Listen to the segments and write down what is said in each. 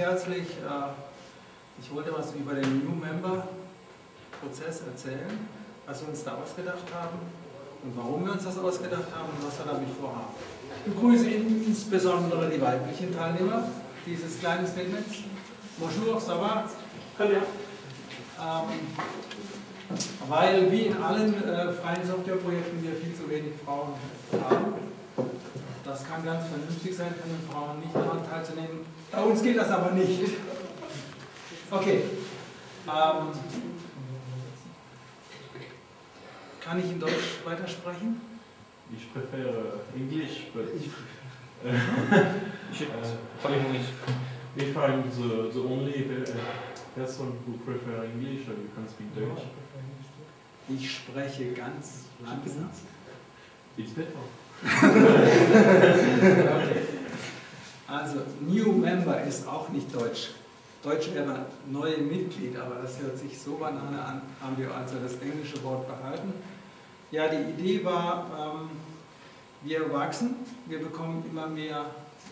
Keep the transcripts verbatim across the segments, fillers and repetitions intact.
herzlich. Ich wollte was über den New Member-Prozess erzählen, was wir uns da ausgedacht haben und warum wir uns das ausgedacht haben und was wir damit vorhaben. Ich begrüße insbesondere die weiblichen Teilnehmer dieses kleinen Statements. Bonjour, ça va? Ähm, weil wie in allen äh, freien Softwareprojekten wir viel zu wenig Frauen haben. Das kann ganz vernünftig sein, für den Frauen nicht daran teilzunehmen. Bei uns geht das aber nicht. Okay. Ähm, kann ich in Deutsch weitersprechen? Ich präfere Englisch, but ich uh, English. if I'm the, the only person who prefer English, or you can speak Deutsch. Ich spreche ganz langsam. It's better. Okay. Also, New Member ist auch nicht Deutsch. Deutsch wäre neue Mitglied, aber das hört sich so banane an, haben wir also das englische Wort behalten. Ja, die Idee war, ähm, wir wachsen, wir bekommen immer mehr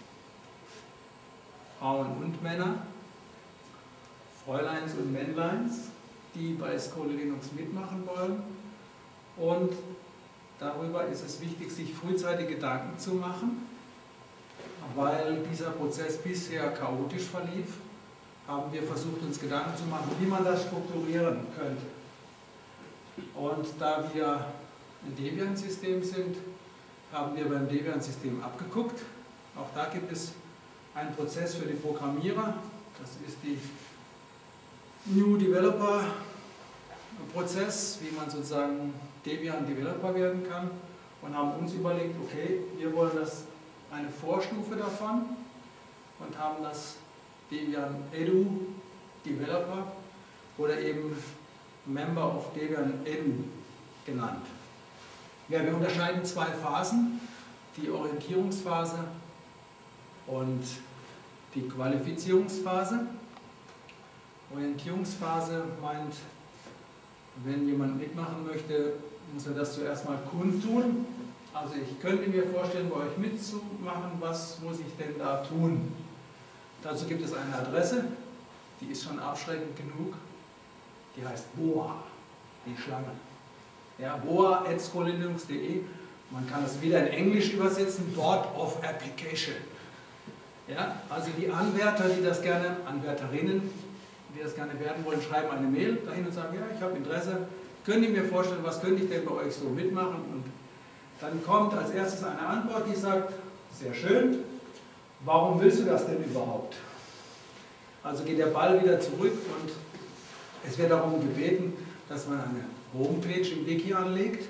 Frauen und Männer, Fräuleins und Männleins, die bei Skola Linux mitmachen wollen. Und darüber ist es wichtig, sich frühzeitig Gedanken zu machen, weil dieser Prozess bisher chaotisch verlief, haben wir versucht, uns Gedanken zu machen, wie man das strukturieren könnte. Und da wir ein Debian-System sind, haben wir beim Debian-System abgeguckt. Auch da gibt es einen Prozess für die Programmierer, das ist die New Developer Prozess, wie man sozusagen Debian Developer werden kann, und haben uns überlegt, okay, wir wollen das eine Vorstufe davon und haben das Debian Edu Developer oder eben Member of Debian Edu genannt. Ja, wir unterscheiden zwei Phasen, die Orientierungsphase und die Qualifizierungsphase. Orientierungsphase meint, wenn jemand mitmachen möchte, muss er das zuerst mal kundtun. Also ich könnte mir vorstellen, bei euch mitzumachen, was muss ich denn da tun? Dazu gibt es eine Adresse, die ist schon abschreckend genug, die heißt boa, die Schlange. Ja, boa at skola linux punkt de, man kann das wieder in Englisch übersetzen, Board of Application. Ja, also die Anwärter, die das gerne, Anwärterinnen, die das gerne werden wollen, schreiben eine Mail dahin und sagen, ja, ich habe Interesse, könnt ihr mir vorstellen, was könnte ich denn bei euch so mitmachen? Und dann kommt als erstes eine Antwort, die sagt, sehr schön, warum willst du das denn überhaupt? Also geht der Ball wieder zurück und es wird darum gebeten, dass man eine Homepage im Wiki anlegt.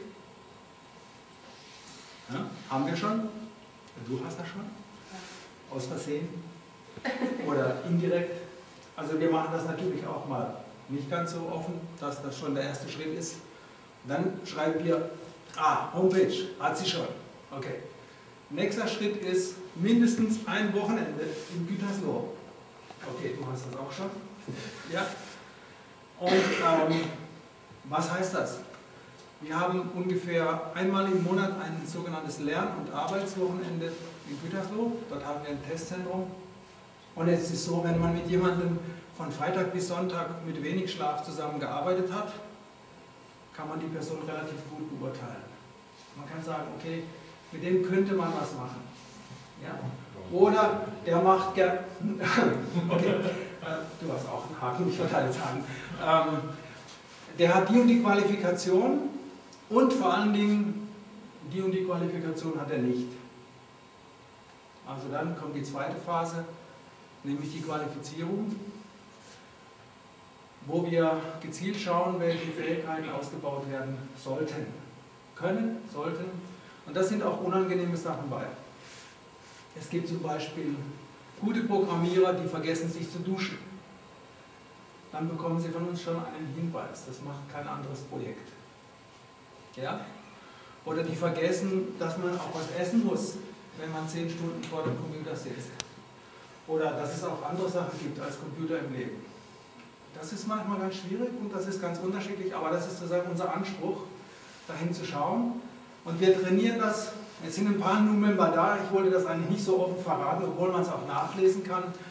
Ja, haben wir schon? Du hast das schon? Aus Versehen? Oder indirekt? Also wir machen das natürlich auch mal nicht ganz so offen, dass das schon der erste Schritt ist. Dann schreiben wir, ah, Homepage, hat sie schon. Okay. Nächster Schritt ist mindestens ein Wochenende in Gütersloh. Okay, du hast das auch schon. Ja. Und ähm, was heißt das? Wir haben ungefähr einmal im Monat ein sogenanntes Lern- und Arbeitswochenende in Gütersloh. Dort haben wir ein Testzentrum. Und es ist so, wenn man mit jemandem von Freitag bis Sonntag mit wenig Schlaf zusammengearbeitet hat, kann man die Person relativ gut beurteilen. Man kann sagen, okay, mit dem könnte man was machen. Ja? Oder der macht gern. Okay, du hast auch einen Haken, ich wollte halt sagen. Ähm, der hat die und die Qualifikation und vor allen Dingen die und die Qualifikation hat er nicht. Also dann kommt die zweite Phase, nämlich die Qualifizierung, wo wir gezielt schauen, welche Fähigkeiten ausgebaut werden sollten, können, sollten. Und das sind auch unangenehme Sachen bei. Es gibt zum Beispiel gute Programmierer, die vergessen sich zu duschen. Dann bekommen sie von uns schon einen Hinweis, das macht kein anderes Projekt. Ja? Oder die vergessen, dass man auch was essen muss, wenn man zehn Stunden vor dem Computer sitzt. Oder dass es auch andere Sachen gibt als Computer im Leben. Das ist manchmal ganz schwierig und das ist ganz unterschiedlich, aber das ist sozusagen unser Anspruch, dahin zu schauen. Und wir trainieren das, jetzt sind ein paar New Member da, ich wollte das eigentlich nicht so offen verraten, obwohl man es auch nachlesen kann.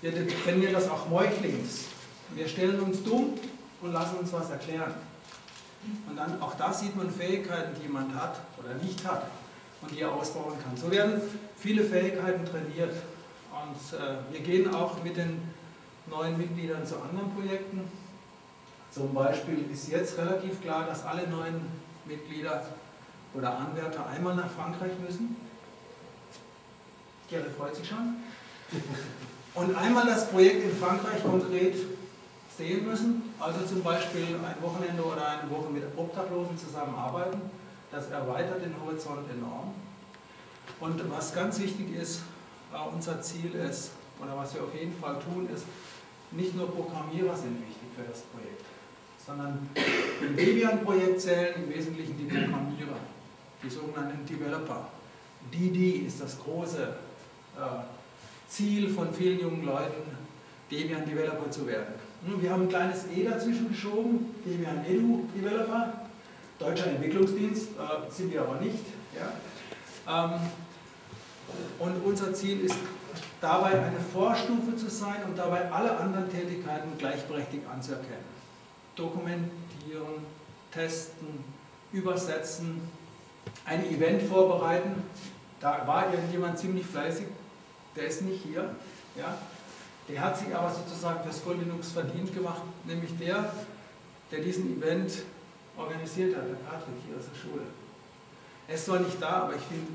Wir trainieren das auch Meuchlings. Wir stellen uns dumm und lassen uns was erklären. Und dann auch da sieht man Fähigkeiten, die jemand hat oder nicht hat und die er ausbauen kann. So werden viele Fähigkeiten trainiert. Und äh, wir gehen auch mit den neuen Mitgliedern zu anderen Projekten. Zum Beispiel ist jetzt relativ klar, dass alle neuen Mitglieder oder Anwärter einmal nach Frankreich müssen. Gerrit freut sich schon. Und einmal das Projekt in Frankreich konkret sehen müssen, also zum Beispiel ein Wochenende oder eine Woche mit Obdachlosen zusammenarbeiten. Das erweitert den Horizont enorm. Und was ganz wichtig ist, unser Ziel ist, oder was wir auf jeden Fall tun, ist, nicht nur Programmierer sind wichtig für das Projekt, sondern im Debian-Projekt zählen im Wesentlichen die Programmierer, die sogenannten Developer. D D ist das große äh, Ziel von vielen jungen Leuten, Debian-Developer zu werden. Wir haben ein kleines E dazwischen geschoben, Debian Edu Developer, Deutscher Entwicklungsdienst, äh, sind wir aber nicht. Ja. Ähm, und unser Ziel ist dabei eine Vorstufe zu sein und dabei alle anderen Tätigkeiten gleichberechtigt anzuerkennen. Dokumentieren, testen, übersetzen, ein Event vorbereiten. Da war irgendjemand ziemlich fleißig, der ist nicht hier. Ja. Der hat sich aber sozusagen fürs Voll Linux verdient gemacht, nämlich der, der diesen Event organisiert hat, der Patrick hier aus der Schule. Er ist zwar nicht da, aber ich finde,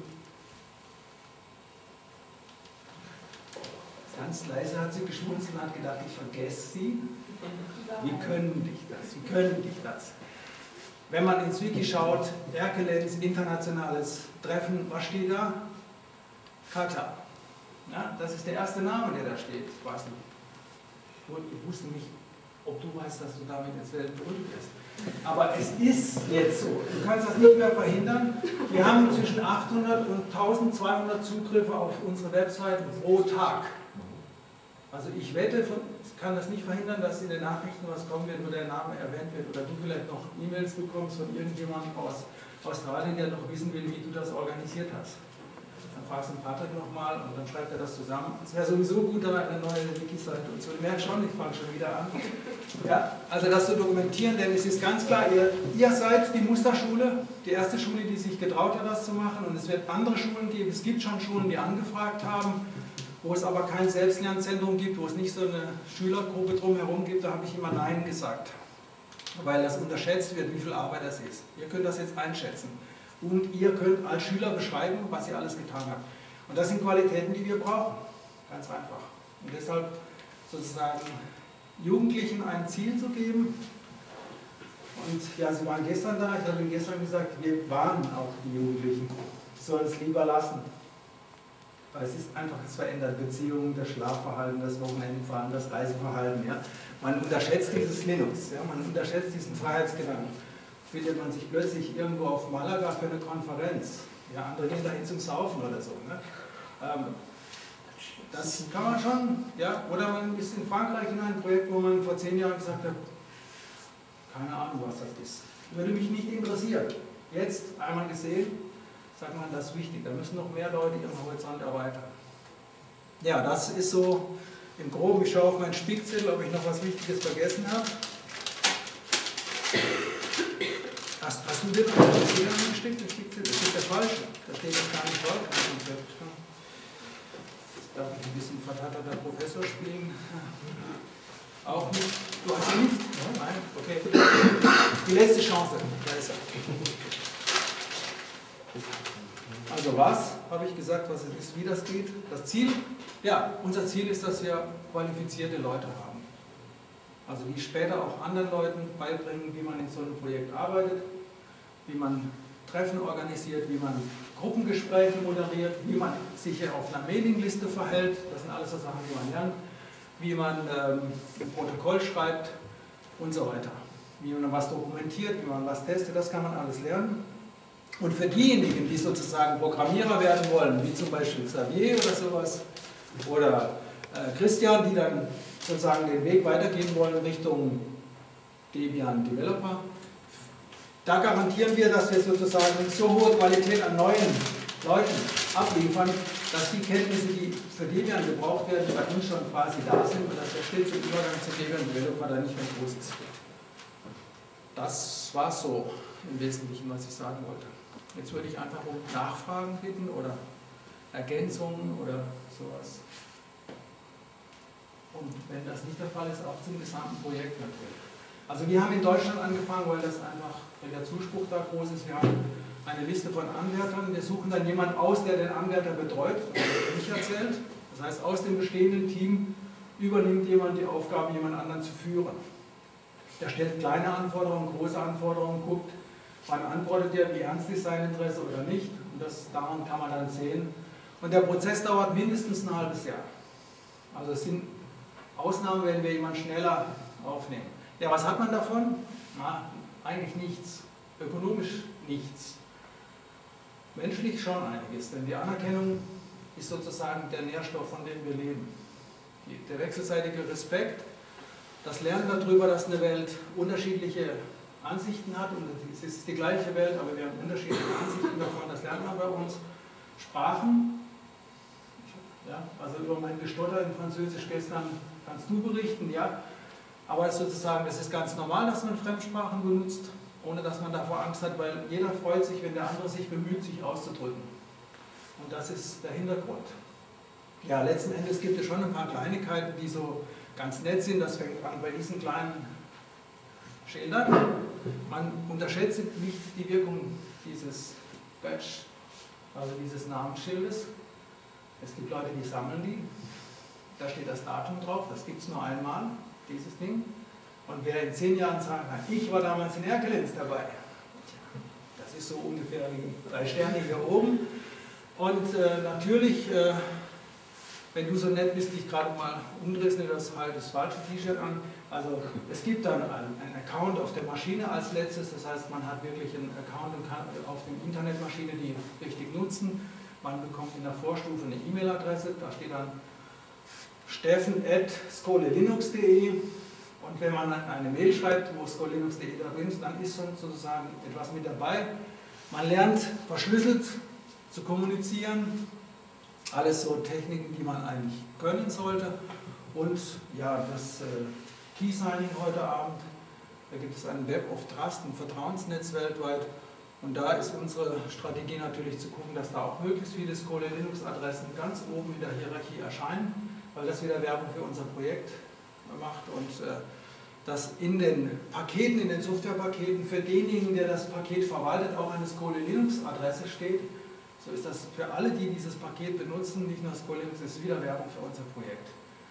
ganz leise hat sie geschmunzelt und hat gedacht, ich vergesse sie. Wie können dich das? Wie können dich das? Wenn man ins Wiki schaut, Erkelenz, internationales Treffen, was steht da? Kata. Ja, das ist der erste Name, der da steht. Ich weiß nicht. Ich wusste nicht, ob du weißt, dass du damit ins Weltberühmt bist. Aber es ist jetzt so. Du kannst das nicht mehr verhindern. Wir haben zwischen achthundert und eintausendzweihundert Zugriffe auf unsere Website pro Tag. Also ich wette, ich kann das nicht verhindern, dass in den Nachrichten was kommen wird, wo der Name erwähnt wird oder du vielleicht noch E-Mails bekommst von irgendjemandem aus Australien, der noch wissen will, wie du das organisiert hast. Dann fragst du den Patrick nochmal und dann schreibt er das zusammen. Es wäre sowieso gut, da eine neue Wiki-Seite und so. Du merkst schon, ich fange schon wieder an. Ja, also das zu dokumentieren, denn es ist ganz klar, ihr, ihr seid die Musterschule, die erste Schule, die sich getraut hat, das zu machen, und es wird andere Schulen geben. Es gibt schon Schulen, die angefragt haben, wo es aber kein Selbstlernzentrum gibt, wo es nicht so eine Schülergruppe drumherum gibt, da habe ich immer Nein gesagt, weil das unterschätzt wird, wie viel Arbeit das ist. Ihr könnt das jetzt einschätzen und ihr könnt als Schüler beschreiben, was ihr alles getan habt. Und das sind Qualitäten, die wir brauchen, ganz einfach. Und deshalb sozusagen Jugendlichen ein Ziel zu geben. Und ja, sie waren gestern da, ich habe ihnen gestern gesagt, wir warnen auch die Jugendlichen, sie sollen es lieber lassen. Weil es ist einfach, es verändert Beziehungen, das Schlafverhalten, das Wochenendverhalten, das Reiseverhalten. Ja. Man unterschätzt dieses Linux, ja. Man unterschätzt diesen Freiheitsgedanken. Findet man sich plötzlich irgendwo auf Malaga für eine Konferenz. Ja, andere gehen dahin zum Saufen oder so. Ne. Ähm, das kann man schon, ja. Oder man ist in Frankreich in einem Projekt, wo man vor zehn Jahren gesagt hat, keine Ahnung, was das ist. Würde mich nicht interessieren. Jetzt einmal gesehen, sagt man, das ist wichtig, da müssen noch mehr Leute ihren Horizont erweitern. Ja, das ist so im Groben. Ich schaue auf meinen Spickzettel, ob ich noch was Wichtiges vergessen habe. Hast, hast du dir noch einen Fehler angesteckt, den Spickzettel? Das ist der falsche. Da steht jetzt gar nicht drauf. Jetzt darf ich ein bisschen vertatterter Professor spielen. Auch nicht. Du hast ihn nicht? Nein? Okay. Die letzte Chance. Da ist er. Also was, habe ich gesagt, was es ist, wie das geht. Das Ziel, ja, unser Ziel ist, dass wir qualifizierte Leute haben. Also die später auch anderen Leuten beibringen, wie man in so einem Projekt arbeitet, wie man Treffen organisiert, wie man Gruppengespräche moderiert, wie man sich hier auf einer Mailingliste verhält. Das sind alles so Sachen, die man lernt. Wie man ähm, ein Protokoll schreibt und so weiter. Wie man was dokumentiert, wie man was testet, das kann man alles lernen. Und für diejenigen, die sozusagen Programmierer werden wollen, wie zum Beispiel Xavier oder sowas, oder äh, Christian, die dann sozusagen den Weg weitergehen wollen Richtung Debian Developer, da garantieren wir, dass wir sozusagen so hohe Qualität an neuen Leuten abliefern, dass die Kenntnisse, die für Debian gebraucht werden, bei uns schon quasi da sind und dass der Schritt zum Übergang zu Debian Developer da nicht mehr groß ist. Das war so im Wesentlichen, was ich sagen wollte. Jetzt würde ich einfach um Nachfragen bitten oder Ergänzungen oder sowas. Und wenn das nicht der Fall ist, auch zum gesamten Projekt natürlich. Also wir haben in Deutschland angefangen, weil das einfach, weil der Zuspruch da groß ist. Wir haben eine Liste von Anwärtern. Wir suchen dann jemanden aus, der den Anwärter betreut, also nicht erzählt. Das heißt, aus dem bestehenden Team übernimmt jemand die Aufgabe, jemand anderen zu führen. Der stellt kleine Anforderungen, große Anforderungen, guckt, wann antwortet er, wie ernst ist sein Interesse oder nicht. Und das, daran kann man dann sehen. Und der Prozess dauert mindestens ein halbes Jahr. Also es sind Ausnahmen, wenn wir jemanden schneller aufnehmen. Ja, was hat man davon? Na, eigentlich nichts. Ökonomisch nichts. Menschlich schon einiges, denn die Anerkennung ist sozusagen der Nährstoff, von dem wir leben. Die, der wechselseitige Respekt, das Lernen darüber, dass eine Welt unterschiedliche Ansichten hat und es ist die gleiche Welt, aber wir haben unterschiedliche Ansichten davon, das lernt man bei uns. Sprachen, ja, also über mein Gestotter in Französisch gestern kannst du berichten, ja, aber sozusagen, es ist ganz normal, dass man Fremdsprachen benutzt, ohne dass man davor Angst hat, weil jeder freut sich, wenn der andere sich bemüht, sich auszudrücken. Und das ist der Hintergrund. Ja, letzten Endes gibt es schon ein paar Kleinigkeiten, die so ganz nett sind. Das fängt an bei diesen kleinen Schildern. Man unterschätzt nicht die Wirkung dieses Badge, also dieses Namensschildes. Es gibt Leute, die sammeln die. Da steht das Datum drauf, das gibt es nur einmal, dieses Ding. Und wer in zehn Jahren sagen kann, ich war damals in Erkelenz dabei, das ist so ungefähr wie drei Sterne hier oben. Und äh, natürlich, äh, wenn du so nett bist, dich gerade mal umdrehst, nicht das halt das falsche T-Shirt an. Also es gibt dann einen, einen Account auf der Maschine als letztes, das heißt, man hat wirklich einen Account und kann auf der Internetmaschine die richtig nutzen. Man bekommt in der Vorstufe eine E-Mail-Adresse, da steht dann steffen at skolelinux punkt de. Und wenn man dann eine Mail schreibt, wo skolelinux punkt de drin ist, dann ist sozusagen etwas mit dabei. Man lernt verschlüsselt zu kommunizieren, alles so Techniken, die man eigentlich können sollte. Und ja, das äh, Key-Signing heute Abend, da gibt es ein Web of Trust, ein Vertrauensnetz weltweit. Und da ist unsere Strategie natürlich zu gucken, dass da auch möglichst viele Skolelinux-Adressen ganz oben in der Hierarchie erscheinen, weil das wieder Werbung für unser Projekt macht und äh, dass in den Paketen, in den Softwarepaketen für denjenigen, der das Paket verwaltet, auch eine Skolelinux-Adresse steht. So ist das für alle, die dieses Paket benutzen, nicht nur Skolelinux, ist wieder Werbung für unser Projekt.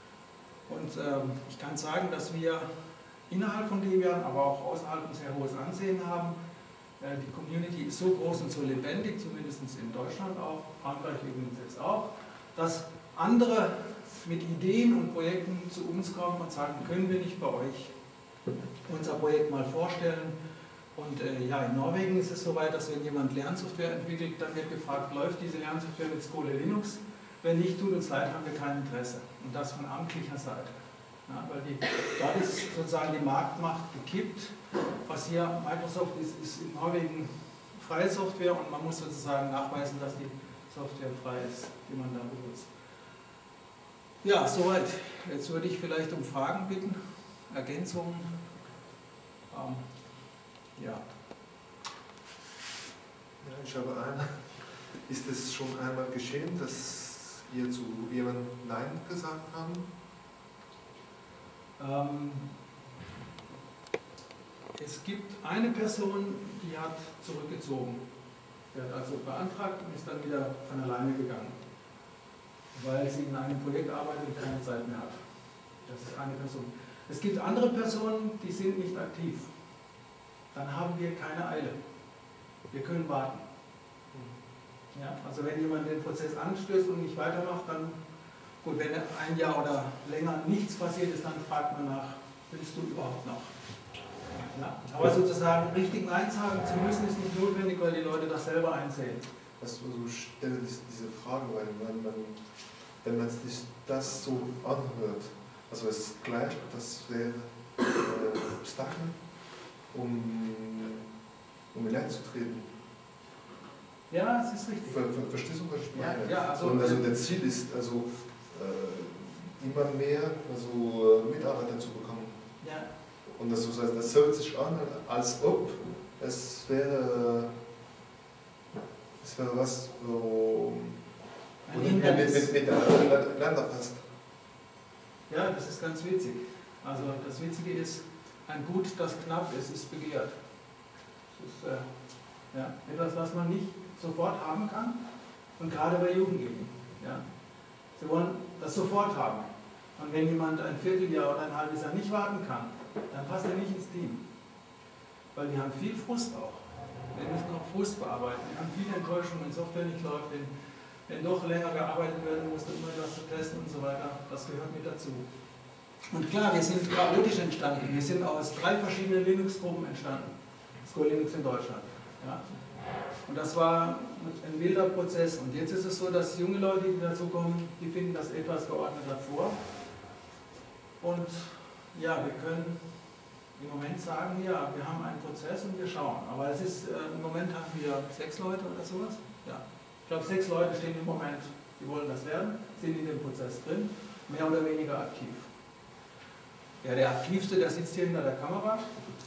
Und ähm, ich kann sagen, dass wir innerhalb von Debian, aber auch außerhalb ein sehr hohes Ansehen haben. Äh, die Community ist so groß und so lebendig, zumindest in Deutschland auch, Frankreich übrigens jetzt auch, dass andere mit Ideen und Projekten zu uns kommen und sagen, können wir nicht bei euch unser Projekt mal vorstellen. Und äh, ja, in Norwegen ist es soweit, dass wenn jemand Lernsoftware entwickelt, dann wird gefragt, läuft diese Lernsoftware mit Skolelinux? Wenn nicht, tut uns leid, haben wir kein Interesse. Und das von amtlicher Seite. Ja, weil die, dort ist sozusagen die Marktmacht gekippt. Was hier Microsoft ist, ist in Norwegen freie Software und man muss sozusagen nachweisen, dass die Software frei ist, die man da benutzt. Ja, soweit. Jetzt würde ich vielleicht um Fragen bitten, Ergänzungen. Ähm, ja. Ja, ich habe eine. Ist es schon einmal geschehen, dass ihr zu jemandem Nein gesagt haben? Ähm, es gibt eine Person, die hat zurückgezogen. Die hat also beantragt und ist dann wieder von alleine gegangen, weil sie in einem Projekt arbeitet und keine Zeit mehr hat. Das ist eine Person. Es gibt andere Personen, die sind nicht aktiv. Dann haben wir keine Eile. Wir können warten. Ja, also wenn jemand den Prozess anstößt und nicht weitermacht, dann, gut, wenn ein Jahr oder länger nichts passiert ist, dann fragt man nach, willst du überhaupt noch? Ja, aber sozusagen richtig Nein sagen zu müssen, ist nicht notwendig, weil die Leute das selber einsehen. Also ich stelle diese Frage, weil man, man, wenn man sich das so anhört, also es gleich, das wäre äh, Obstakel, um, um in Lern zu treten. Ja, das ist richtig. Ver, ver, verstehst du, was ich meine? Ja, ja, also, und also das Ziel ist, also äh, immer mehr also, äh, Mitarbeiter zu bekommen. Ja. Und das, das hört sich an, als ob es wäre, es wäre was, wo Ein mit, mit, mit, mit anderen Ländern passt. Ja, das ist ganz witzig. Also das Witzige ist, ein Gut, das knapp ist, ist begehrt. Das ist äh, ja, etwas, was man nicht sofort haben kann. Und gerade bei Jugendlichen. Ja. Sie wollen das sofort haben. Und wenn jemand ein Vierteljahr oder ein halbes Jahr nicht warten kann, dann passt er nicht ins Team. Weil die haben viel Frust auch. Wir müssen auch Frust bearbeiten. Wir haben viele Enttäuschungen, wenn Software nicht läuft, wenn, wenn doch länger gearbeitet werden muss, um etwas zu testen und so weiter. Das gehört mit dazu. Und klar, wir sind chaotisch entstanden. Wir sind aus drei verschiedenen Linux-Gruppen entstanden. School Linux in Deutschland. Ja. Und das war ein wilder Prozess. Und jetzt ist es so, dass junge Leute, die dazukommen, die finden das etwas geordneter vor. Und ja, wir können im Moment sagen, ja, wir haben einen Prozess und wir schauen. Aber es ist, äh, im Moment haben wir sechs Leute oder sowas. Ja. Ich glaube, sechs Leute stehen im Moment, die wollen das werden, sind in dem Prozess drin, mehr oder weniger aktiv. Ja, der aktivste, der sitzt hier hinter der Kamera.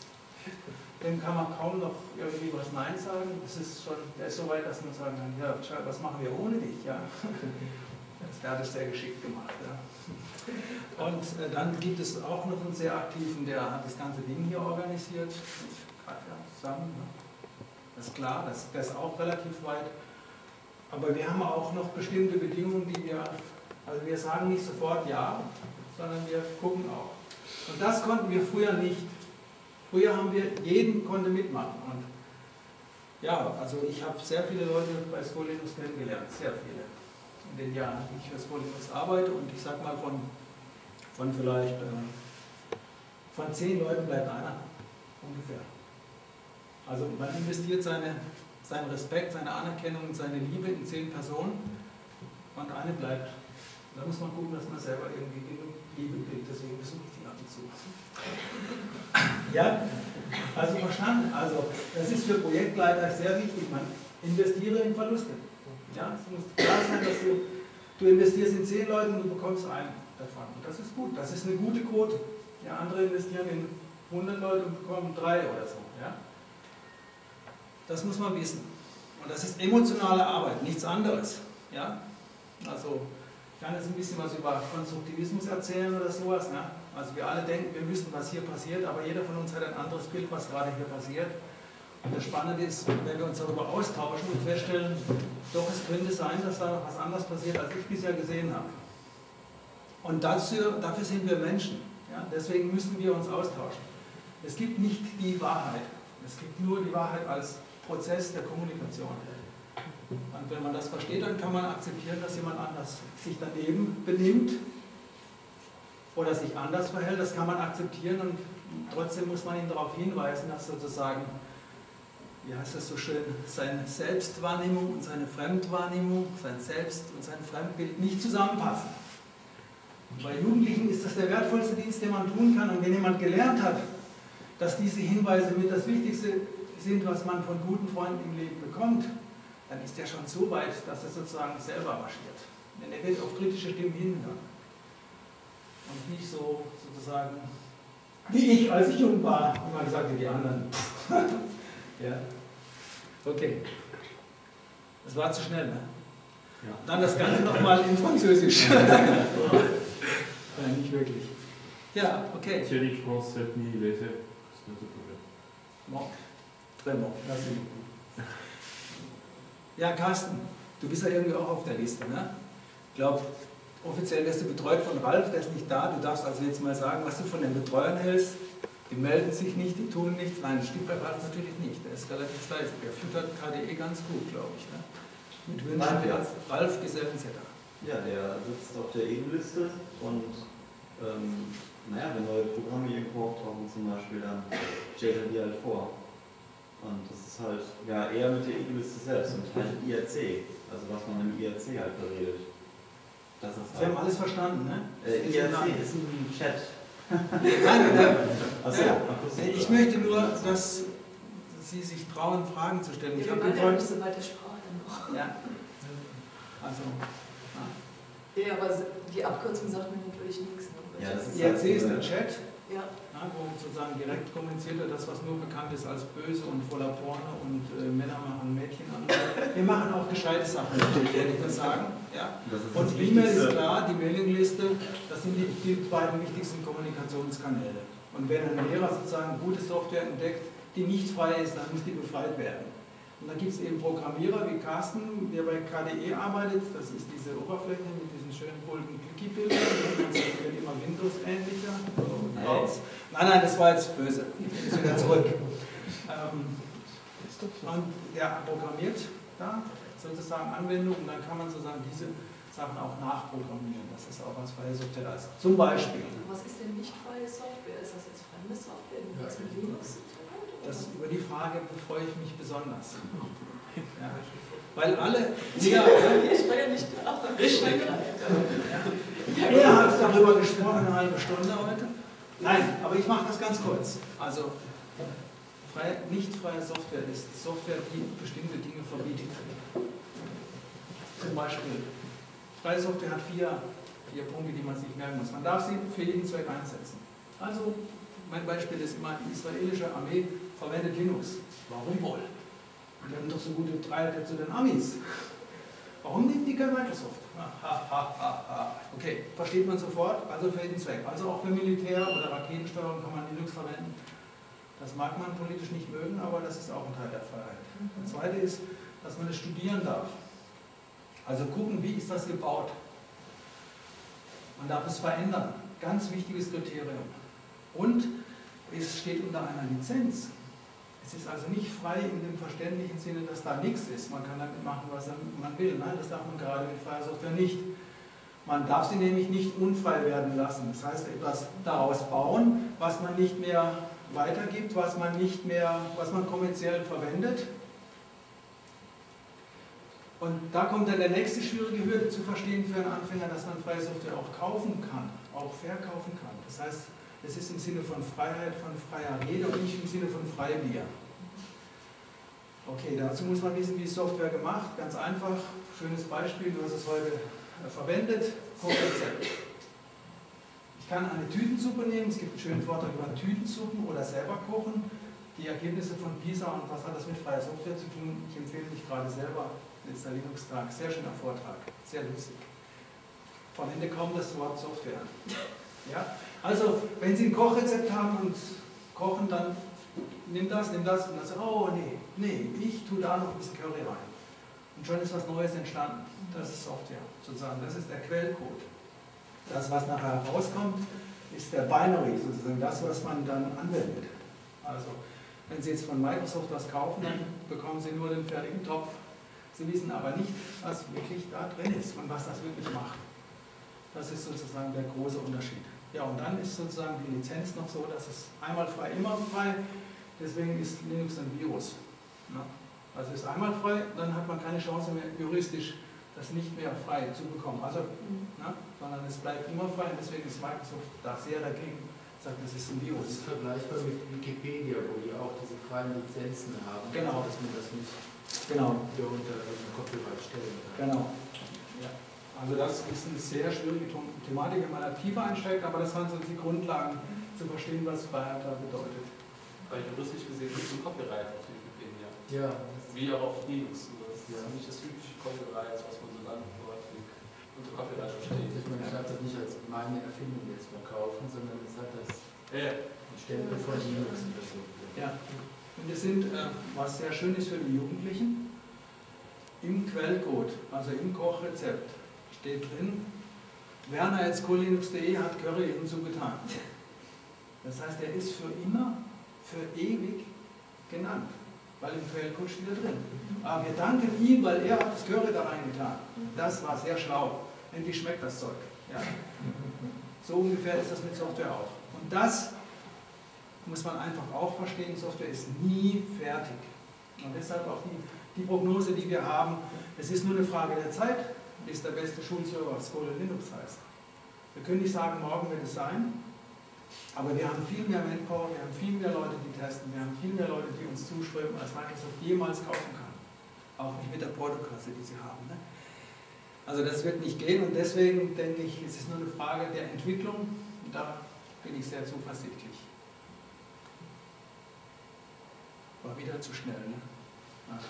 Dem kann man kaum noch irgendwie was Nein sagen. Das ist schon, der ist so weit, dass man sagen kann, ja, was machen wir ohne dich? Ja. Der hat es sehr geschickt gemacht. Ja. Und äh, dann gibt es auch noch einen sehr aktiven, der hat das ganze Ding hier organisiert. Mit Katja zusammen. Ja. Das ist klar, das, der ist auch relativ weit. Aber wir haben auch noch bestimmte Bedingungen, die wir, also wir sagen nicht sofort ja, sondern wir gucken auch. Und das konnten wir früher nicht. Früher haben wir, jeden konnte mitmachen. Und ja, also ich habe sehr viele Leute bei School Linux kennengelernt, sehr viele. In den Jahren, die ich für School Linux arbeite. Und ich sage mal, von, von vielleicht äh, von zehn Leuten bleibt einer ungefähr. Also man investiert seine, seinen Respekt, seine Anerkennung, seine Liebe in zehn Personen und eine bleibt. Da muss man gucken, dass man selber irgendwie genug Liebe kriegt, deswegen besuche ich die ab und zu. Ja, also verstanden. Also das ist für Projektleiter sehr wichtig. Man investiere in Verluste. Ja, es muss klar sein, dass du, du investierst in zehn Leute und du bekommst einen davon. Und das ist gut, das ist eine gute Quote. Ja, andere investieren in hundert Leute und bekommen drei oder so. Ja? Das muss man wissen. Und das ist emotionale Arbeit, nichts anderes. Ja? Also ich kann jetzt ein bisschen was über Konstruktivismus erzählen oder sowas. Ne? Also wir alle denken, wir wissen, was hier passiert, aber jeder von uns hat ein anderes Bild, was gerade hier passiert. Und das Spannende ist, wenn wir uns darüber austauschen und feststellen, doch es könnte sein, dass da was anderes passiert, als ich bisher gesehen habe. Und dafür, dafür sind wir Menschen. Ja? Deswegen müssen wir uns austauschen. Es gibt nicht die Wahrheit. Es gibt nur die Wahrheit als Prozess der Kommunikation. Und wenn man das versteht, dann kann man akzeptieren, dass jemand anders sich daneben benimmt oder sich anders verhält. Das kann man akzeptieren und trotzdem muss man ihn darauf hinweisen, dass sozusagen, wie heißt das so schön, seine Selbstwahrnehmung und seine Fremdwahrnehmung, sein Selbst- und sein Fremdbild nicht zusammenpassen. Bei Jugendlichen ist das der wertvollste Dienst, den man tun kann. Und wenn jemand gelernt hat, dass diese Hinweise mit das Wichtigste sind, was man von guten Freunden im Leben bekommt, dann ist er schon so weit, dass er sozusagen selber marschiert. Denn er wird auf kritische Stimmen hinhören. Und nicht so sozusagen, wie ich, als ich jung war, immer gesagt habe, die anderen. Ja. Okay. Das war zu schnell, ne? Ja. Dann das Ganze nochmal in Französisch. Nein, nicht wirklich. Ja, okay. Thierry, je pense sept mille laissés, c'est notre problème. Bon, très bon, merci beaucoup. Ja, Carsten, du bist ja irgendwie auch auf der Liste, ne? Ich glaube, offiziell wirst du betreut von Ralf, der ist nicht da. Du darfst also jetzt mal sagen, was du von den Betreuern hältst. Die melden sich nicht, die tun nichts. Nein, das stimmt bei Ralf natürlich nicht. Der ist relativ fleißig. Der füttert K D E ganz gut, glaube ich. Ne? Mit Wünschen für Ralf Gesellensetter. Ja, der sitzt auf der E U-Liste und ähm, naja, wenn neue Programme irgendwo auftauchen zum Beispiel, dann stellt er die halt vor. Und das ist halt ja eher mit der E U-Liste selbst und halt I R C, also was man im I R C halt beredet. Das ist Sie halt, haben alles verstanden, ne? Äh, I R C ist ein Chat. Nein, nein, Achso, ja, ich möchte nur, dass Sie sich trauen, Fragen zu stellen. Ich Wir habe waren ja gefragt, nicht so bei der Sprache. noch. Ja. Also, ja. Ja, aber die Abkürzung sagt mir natürlich nichts. Ne? Ja, das ist I R C ist der Chat, Ja. ja, wo sozusagen direkt kommuniziert wird, das, was nur bekannt ist als böse und voller Porno und äh, Männer machen Mädchen an. Wir machen auch gescheite Sachen, werde ich das sagen. Ja. Das ist Und das E-Mail ist Wichtigste. klar, die Mailingliste, das sind die, die beiden wichtigsten Kommunikationskanäle. Und wenn ein Lehrer sozusagen gute Software entdeckt, die nicht frei ist, dann muss die befreit werden. Und dann gibt es eben Programmierer wie Carsten, der bei K D E arbeitet, das ist diese Oberfläche mit diesen schönen bunten Clicky-Bildern, das wird immer Windows-ähnlicher. Raus. Nein, nein, das war jetzt böse. Ich bin wieder zurück. Ähm, und der programmiert da sozusagen Anwendungen, und dann kann man sozusagen diese Sachen auch nachprogrammieren. Das ist auch was freie Software ist. Zum Beispiel. Was ist denn nicht freie Software? Ist das jetzt fremde Software? Die nichts mit Linux zu tun hat? Das, über die Frage freue ich mich besonders. Ja. Weil alle. Ja, ich war ja nicht da. richtig. Er hat darüber gesprochen, eine halbe Stunde heute. Nein, aber ich mache das ganz kurz. Also, frei, nicht freie Software ist Software, die bestimmte Dinge verbietet. Zum Beispiel, freie Software hat vier, vier Punkte, die man sich merken muss. Man darf sie für jeden Zweck einsetzen. Also, mein Beispiel ist immer, die israelische Armee verwendet Linux. Warum wohl? Die haben doch so gute Dreier zu den Amis. Warum nimmt die kein Microsoft? Ha, ha, ha, ha. Okay, versteht man sofort, also für jeden Zweck. Also auch für Militär oder Raketensteuerung kann man Linux verwenden. Das mag man politisch nicht mögen, aber das ist auch ein Teil der Freiheit. Das zweite ist, dass man es studieren darf. Also gucken, wie ist das gebaut. Man darf es verändern. Ganz wichtiges Kriterium. Und es steht unter einer Lizenz. Es ist also nicht frei in dem verständlichen Sinne, dass da nichts ist. Man kann damit machen, was man will. Nein, das darf man gerade mit freier Software nicht. Man darf sie nämlich nicht unfrei werden lassen. Das heißt, etwas daraus bauen, was man nicht mehr weitergibt, was man nicht mehr, was man kommerziell verwendet. Und da kommt dann der nächste schwierige Hürde zu verstehen für einen Anfänger, dass man freie Software auch kaufen kann, auch verkaufen kann. Das heißt, es ist im Sinne von Freiheit, von freier Rede und nicht im Sinne von Freibier. Okay, dazu muss man wissen, wie ist Software gemacht. Ganz einfach, schönes Beispiel, du hast es heute verwendet, Kochrezept. Ich kann eine Tütensuppe nehmen, es gibt einen schönen Vortrag über Tütensuppen oder selber kochen. Die Ergebnisse von PISA und was hat das mit freier Software zu tun? Ich empfehle dich gerade selber, letzter Linux-Tag, sehr schöner Vortrag, sehr lustig. Vom Ende kommt das Wort Software. Ja? Also, wenn Sie ein Kochrezept haben und kochen, dann nimm das, nimm das und dann so, oh nee, nee, ich tue da noch ein bisschen Curry rein. Und schon ist was Neues entstanden. Das ist Software, sozusagen, das ist der Quellcode. Das, was nachher rauskommt, ist der Binary, sozusagen das, was man dann anwendet. Also, wenn Sie jetzt von Microsoft was kaufen, dann bekommen Sie nur den fertigen Topf. Sie wissen aber nicht, was wirklich da drin ist und was das wirklich macht. Das ist sozusagen der große Unterschied. Ja, und dann ist sozusagen die Lizenz noch so, dass es einmal frei, immer frei, deswegen ist Linux ein Virus. Ja. Also ist einmal frei, dann hat man keine Chance mehr, juristisch das nicht mehr frei zu bekommen. Also, mhm. na, sondern es bleibt immer frei, und deswegen ist Microsoft da sehr dagegen, sagt, das ist ein Virus. Das ist vergleichbar mit Wikipedia, wo die auch diese freien Lizenzen haben, genau. dass man das nicht genau. hier unter Copyright stellen kann. Genau. Ja. Also das ist eine sehr schwierige Thematik, wenn man da tiefer einsteigt, aber das waren so die Grundlagen, zu verstehen, was Freiheit da bedeutet. Weil juristisch gesehen gibt es ein Copyright auf Wikipedia. Ja. Wie auch auf Linux. Das ist ja. nicht das typische Copyright, was man so landläufig unter Copyright versteht. Ich meine, ich darf das nicht als meine Erfindung jetzt verkaufen, sondern es hat das ja. ein Stempel von Linux oder so. Ja. Und wir sind, äh, was sehr schön ist für die Jugendlichen, im Quellcode, also im Kochrezept, steht drin, Werner at schoollinux punkt de hat Curry hinzugetan. Das heißt, er ist für immer, für ewig genannt, weil im Quellcode steht er drin. Aber wir danken ihm, weil er hat das Curry da reingetan. Das war sehr schlau. Endlich schmeckt das Zeug. Ja. So ungefähr ist das mit Software auch. Und das muss man einfach auch verstehen, Software ist nie fertig. Und deshalb auch die, die Prognose, die wir haben, es ist nur eine Frage der Zeit, bis der beste Schulserver Scholar Linux heißt. Wir können nicht sagen, morgen wird es sein, aber wir haben viel mehr Manpower, wir haben viel mehr Leute, die testen, wir haben viel mehr Leute, die uns zuströmen, als Microsoft jemals kaufen kann. Auch nicht mit der Portokasse, die sie haben. Ne? Also das wird nicht gehen und deswegen denke ich, es ist nur eine Frage der Entwicklung und da bin ich sehr zuversichtlich. War wieder zu schnell, ne? Ach.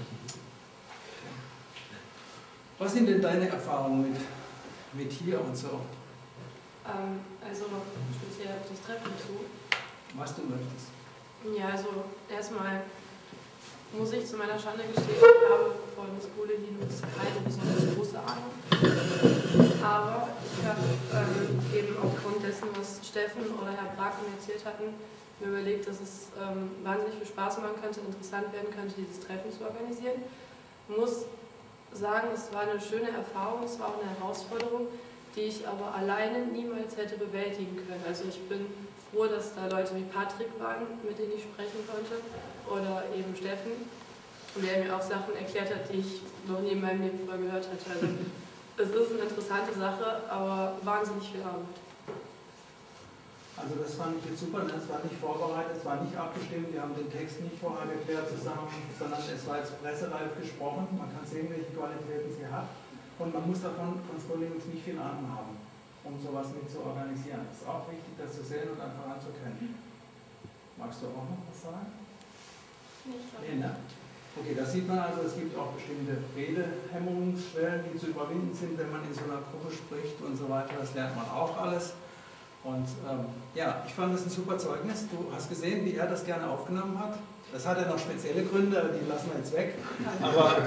Was sind denn deine Erfahrungen mit, mit hier und so? Ähm, also speziell auf das Treffen zu. Was du möchtest? Ja, also erstmal muss ich zu meiner Schande gestehen, ich habe von Skole Linux keine besonders große Ahnung. Aber ich habe ähm, eben aufgrund dessen, was Steffen oder Herr Braken erzählt hatten, mir überlegt, dass es ähm, wahnsinnig viel Spaß machen könnte, interessant werden könnte, dieses Treffen zu organisieren. Ich muss sagen, es war eine schöne Erfahrung, es war auch eine Herausforderung, die ich aber alleine niemals hätte bewältigen können. Also ich bin froh, dass da Leute wie Patrick waren, mit denen ich sprechen konnte, oder eben Steffen, der mir auch Sachen erklärt hat, die ich noch nie in meinem Leben vorher gehört hatte. Also es ist eine interessante Sache, aber wahnsinnig viel Arbeit. Also das fand ich jetzt super, es war nicht vorbereitet, es war nicht abgestimmt, wir haben den Text nicht vorher geklärt zusammen, sondern es war jetzt pressereif gesprochen, man kann sehen, welche Qualitäten sie hat und man muss davon von Skole Linux nicht viel Ahnung haben, um sowas mit zu organisieren. Es ist auch wichtig, das zu sehen und einfach anzukennen. Magst du auch noch was sagen? Nicht, Nee, ne? Okay, da sieht man also, es gibt auch bestimmte Redehemmungsschwellen, die zu überwinden sind, wenn man in so einer Gruppe spricht und so weiter, das lernt man auch alles. Und ähm, ja, ich fand das ein super Zeugnis. Du hast gesehen, wie er das gerne aufgenommen hat. Das hat er noch spezielle Gründe, die lassen wir jetzt weg. Aber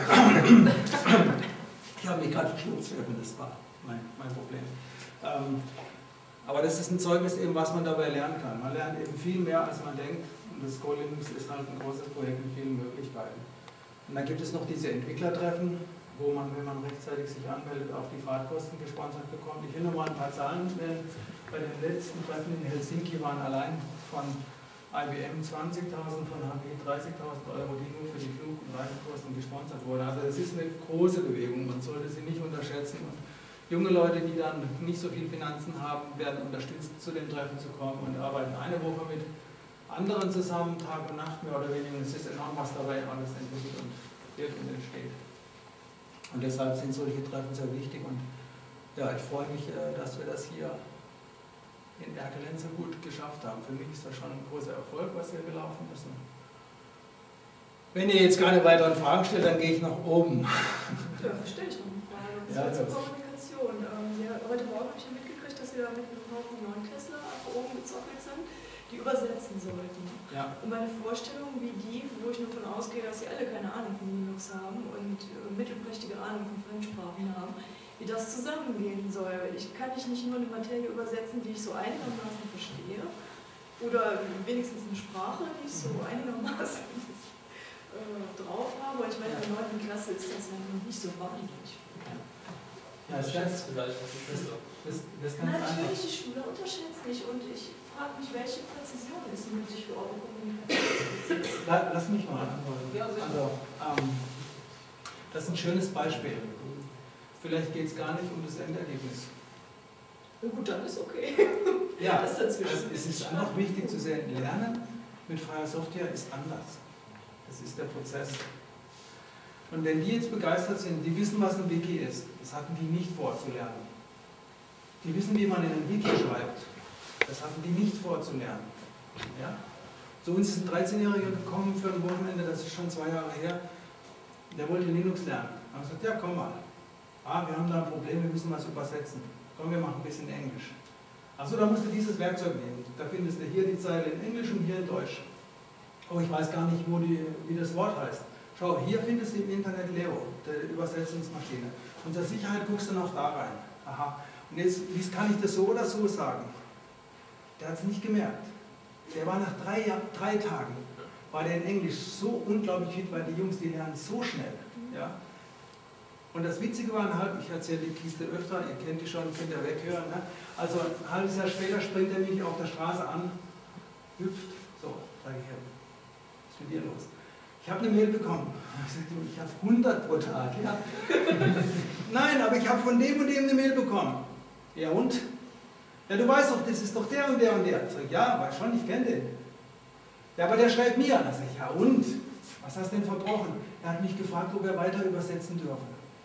ich habe mich gerade verschluckt, das war mein, mein Problem. Ähm, aber das ist ein Zeugnis, eben, was man dabei lernen kann. Man lernt eben viel mehr, als man denkt. Und das Skole Linux ist halt ein großes Projekt mit vielen Möglichkeiten. Und dann gibt es noch diese Entwicklertreffen, wo man, wenn man rechtzeitig sich anmeldet, auch die Fahrtkosten gesponsert bekommt. Ich will noch mal ein paar Zahlen nennen. Bei den letzten Treffen in Helsinki waren allein von I B M zwanzigtausend, von H P dreißigtausend Euro, die nur für die Flug- und Reisekosten gesponsert wurden. Also das ist eine große Bewegung, man sollte sie nicht unterschätzen. Und junge Leute, die dann nicht so viel Finanzen haben, werden unterstützt, zu den Treffen zu kommen und arbeiten eine Woche mit anderen zusammen, Tag und Nacht mehr oder weniger. Es ist enorm, was dabei alles entwickelt und wird und entsteht. Und deshalb sind solche Treffen sehr wichtig und ja, ich freue mich, dass wir das hier in Erkelenz so gut geschafft haben. Für mich ist das schon ein großer Erfolg, was hier gelaufen ist. Wenn ihr jetzt keine weiteren Fragen stellt, dann gehe ich nach oben. Ja, verstehe ich noch eine Frage. Das Ja, war zur das- Kommunikation. Ähm, ja, heute Morgen habe ich ja mitgekriegt, dass wir da mit einem Haufen Neunklässler ab oben gezockelt sind, die übersetzen sollten. Ja. Und meine Vorstellung, wie die, wo ich nur davon ausgehe, dass sie alle keine Ahnung von Linux haben und äh, mittelprächtige Ahnung von Fremdsprachen haben, wie das zusammengehen soll. Ich kann nicht, nicht nur eine Materie übersetzen, die ich so einigermaßen verstehe, oder wenigstens eine Sprache, die ich so einigermaßen äh, drauf habe. Und ich meine, in der neunten Klasse ist das ja noch nicht so wahnsinnig. Ja, das, das, vielleicht was die Schwester. das, das kann Nein, ich will einfach. nicht die Schule unterschätzen nicht und ich frage mich, welche Präzision ist nötig für eure Kommunikation. La- Lass mich mal antworten. Ja, sicher. Also, ähm, das ist ein schönes Beispiel. Vielleicht geht es gar nicht um das Endergebnis. Na gut, dann ist okay. Ja, Das ist dazwischen. also es ist einfach wichtig zu sehen, Lernen mit freier Software ist anders. Das ist der Prozess. Und wenn die jetzt begeistert sind, die wissen, was ein Wiki ist, das hatten die nicht vor zu lernen. Die wissen, wie man in ein Wiki schreibt, das hatten die nicht vor zu lernen. Ja? Zu uns ist ein dreizehnjähriger gekommen für ein Wochenende, das ist schon zwei Jahre her, der wollte Linux lernen. Da haben wir gesagt, ja komm mal, ah, wir haben da ein Problem, wir müssen was übersetzen. Komm, wir machen ein bisschen Englisch. Also da musst du dieses Werkzeug nehmen. Da findest du hier die Zeile in Englisch und hier in Deutsch. Oh, ich weiß gar nicht, wo die, wie das Wort heißt. Schau, hier findest du im Internet Leo, der Übersetzungsmaschine. Und zur Sicherheit guckst du noch da rein. Aha. Und jetzt, wie kann ich das so oder so sagen? Der hat es nicht gemerkt. Der war nach drei, Jahr, drei Tagen, war der in Englisch so unglaublich fit, weil die Jungs, die lernen so schnell. Ja? Und das Witzige war, ein halb, ich erzähle die Kiste öfter, ihr kennt die schon, könnt ihr weghören. Ne? Also ein halbes Jahr später springt er mich auf der Straße an, hüpft, so, sage ich, was ist mit dir los? Ich habe eine Mail bekommen. Ich sagte, ich habe hundert pro Tag. Ja? Nein, aber ich habe von dem und dem eine Mail bekommen. Ja und? Ja, du weißt doch, das ist doch der und der und der. Ich sage, ja, weiß schon, ich kenne den. Ja, aber der schreibt mir. Da sage ich, ja und? Was hast du denn verbrochen? Er hat mich gefragt, ob er weiter übersetzen dürfe.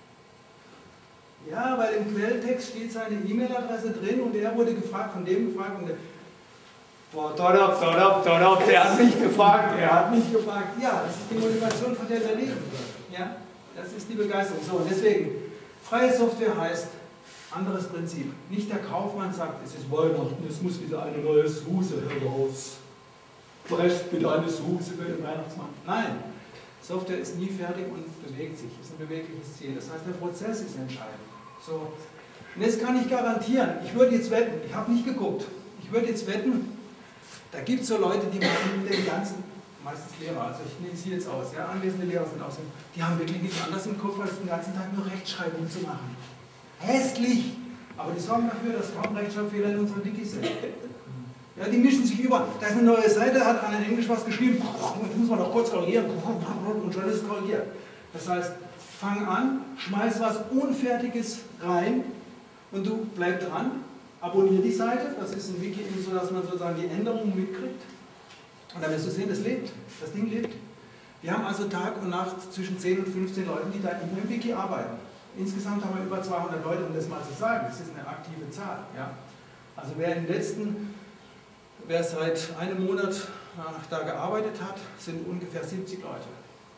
Ja, weil im Quelltext steht seine E-Mail-Adresse drin und er wurde gefragt, von dem gefragt und der, boah, dodop, dodop, dodop, der hat mich gefragt, er hat mich gefragt. Ja, das ist die Motivation, von der wir leben. Ja, das ist die Begeisterung. So, und deswegen, freie Software heißt, anderes Prinzip. Nicht der Kaufmann sagt, es ist Weihnachten, es muss wieder eine neue Suse heraus. Presst bitte eine Suse für den Weihnachtsmann. Nein, Software ist nie fertig und bewegt sich, ist ein bewegliches Ziel. Das heißt, der Prozess ist entscheidend. So. Und jetzt kann ich garantieren, ich würde jetzt wetten, ich habe nicht geguckt, ich würde jetzt wetten, da gibt es so Leute, die machen den ganzen, meistens Lehrer, also ich nehme sie jetzt aus, ja, anwesende Lehrer sind aus, die haben wirklich nichts anderes im Kopf, als den ganzen Tag nur Rechtschreibung zu machen. Hässlich! Aber die sorgen dafür, dass kaum Rechtschreibfehler in unseren Wikis sind. Ja, die mischen sich über. Da ist eine neue Seite, hat einer in Englisch was geschrieben, das muss man doch kurz korrigieren und schon ist es korrigiert. Das heißt, fang an, schmeiß was Unfertiges rein und du bleib dran, abonniere die Seite, das ist ein Wiki so, dass man sozusagen die Änderungen mitkriegt. Und dann wirst du sehen, das lebt, das Ding lebt. Wir haben also Tag und Nacht zwischen zehn und fünfzehn Leuten, die da im Wiki arbeiten. Insgesamt haben wir über zweihundert Leute, um das mal zu sagen, das ist eine aktive Zahl. Ja? Also wer im letzten Wer seit einem Monat da gearbeitet hat, sind ungefähr siebzig Leute.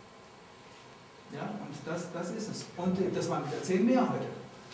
Ja, und das, das ist es. Und das waren wieder zehn mehr heute.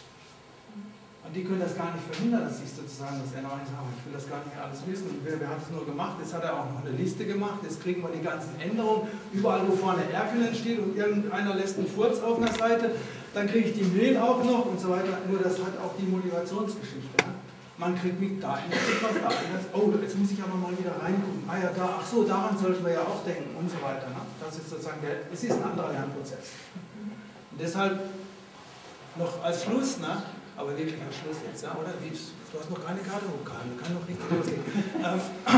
Und die können das gar nicht verhindern, dass ich sozusagen das N eins habe. Ich will das gar nicht alles wissen. Und wer, wer hat es nur gemacht? Jetzt hat er auch noch eine Liste gemacht. Jetzt kriegen wir die ganzen Änderungen. Überall, wo vorne Erkennen steht und irgendeiner lässt einen Furz auf einer Seite, dann kriege ich die Mail auch noch und so weiter. Nur das hat auch die Motivationsgeschichte. Ja? Man kriegt mit, da ändert sich was, da ändert sich, oh, jetzt muss ich aber mal wieder reingucken. Ah ja, da, ach so, daran sollten wir ja auch denken und so weiter. Ne? Das ist sozusagen der, es ist ein anderer Lernprozess. Und deshalb noch als Schluss, ne? Aber wirklich als Schluss jetzt, ja, oder? Du hast noch keine Karte hochgehalten, kann noch richtig loslegen. ähm,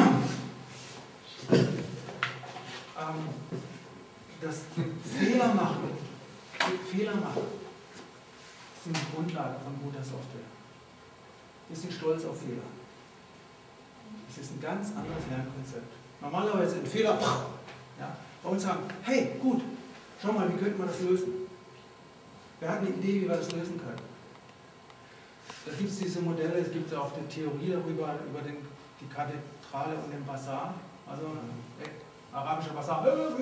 ähm, das Fehler machen, Fehler machen, sind die Grundlage von guter Software. Wir sind stolz auf Fehler. Das ist ein ganz anderes Lernkonzept. Normalerweise ein Fehler, ja, bei uns sagen, hey, gut, schau mal, wie könnte man das lösen? Wer hat eine Idee, wie wir das lösen können? Da gibt es diese Modelle, es gibt auch die Theorie darüber, über den, die Kathedrale und den Basar, also äh, arabischer Basar,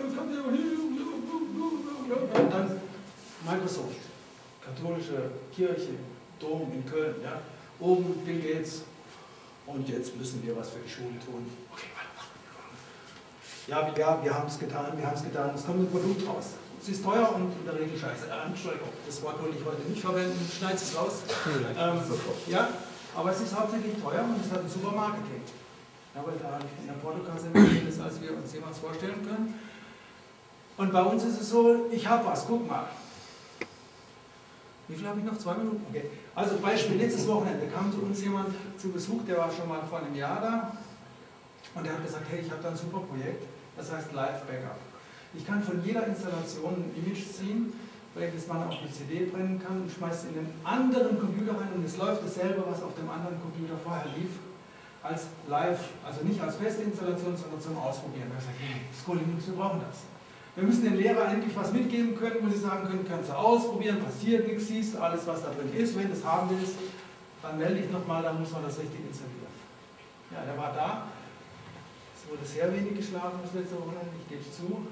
und dann Microsoft, katholische Kirche, Dom in Köln, ja. Oben Bill Gates und jetzt müssen wir was für die Schule tun. Okay, ja, ja, wir haben es getan, wir haben es getan, es kommt ein Produkt raus. Es ist teuer und in der Regel scheiße. Äh, Entschuldigung, das Wort wollte ich heute nicht verwenden, schneid es raus. Ähm, ja, aber es ist hauptsächlich teuer und es hat ein super Marketing. Ja, weil da in der Portokasse mehr ist, als wir uns jemals vorstellen können. Und bei uns ist es so, ich habe was, guck mal. Wie viel habe ich noch? Zwei Minuten? Okay. Also Beispiel, letztes Wochenende kam zu uns jemand zu Besuch, der war schon mal vor einem Jahr da und der hat gesagt, hey, ich habe da ein super Projekt, das heißt Live Backup. Ich kann von jeder Installation ein Image ziehen, welches man auf die C D brennen kann und schmeißt in einen anderen Computer rein und es läuft dasselbe, was auf dem anderen Computer vorher lief, als Live, also nicht als feste Installation, sondern zum Ausprobieren. Da habe ich gesagt, hey, School Linux, wir brauchen das. Wir müssen den Lehrer endlich was mitgeben können, wo sie sagen können, kannst du ausprobieren, passiert nichts, siehst alles, was da drin ist. Wenn du es haben willst, dann melde dich nochmal, dann muss man das richtig installieren. Ja, der war da. Es wurde sehr wenig geschlafen das letzte Wochenende, ich gebe es zu.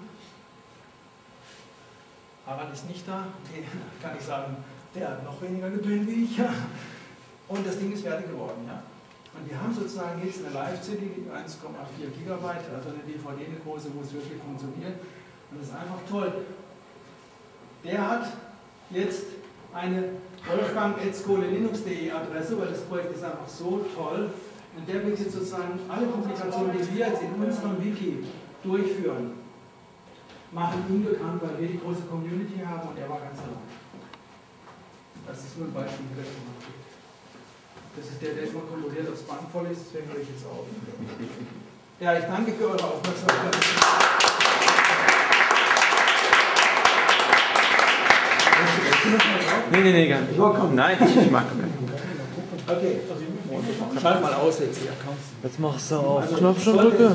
Harald ist nicht da, okay, kann ich sagen, der hat noch weniger gepennt wie ich. Und das Ding ist fertig geworden. Ja. Und wir haben sozusagen jetzt eine Live-C D, eins Komma vier Gigabyte, also eine D V D, eine große, wo es wirklich funktioniert. Und das ist einfach toll. Der hat jetzt eine wolfgang at skolelinux punkt de Adresse, weil das Projekt ist einfach so toll. Und der wird jetzt sozusagen alle Publikationen, die wir jetzt in unserem Wiki durchführen, machen ihn bekannt, weil wir die große Community haben und er war ganz allein. Das ist nur ein Beispiel, wie das gemacht wird. Das ist der, der immer kontrolliert, ob es Band voll ist, deswegen höre ich jetzt auf. Ja, ich danke für eure Aufmerksamkeit. Nee, nee, nee, gar nicht. Nein, ich mag nicht. Okay, schalt mal aus jetzt hier. Jetzt machst du auf Knopf schon drücken.